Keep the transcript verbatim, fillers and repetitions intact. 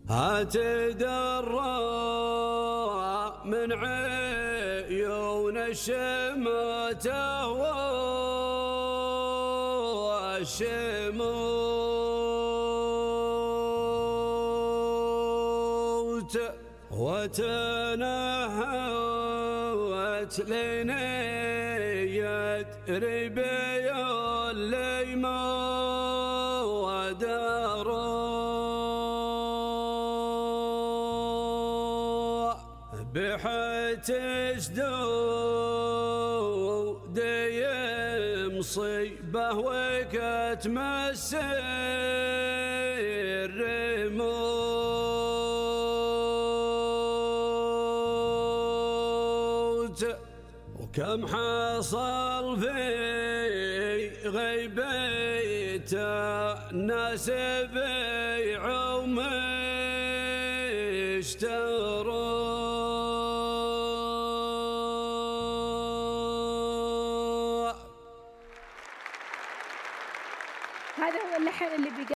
هتدرى من عيون الشماتة والشموت وتنهوت لنية ربي اللي ما ودارا بحيث جدود مصيبه وكتمس الرموت وكم حصل في غيبة الناس بيعوا واشتروا. هذا هو اللحن اللي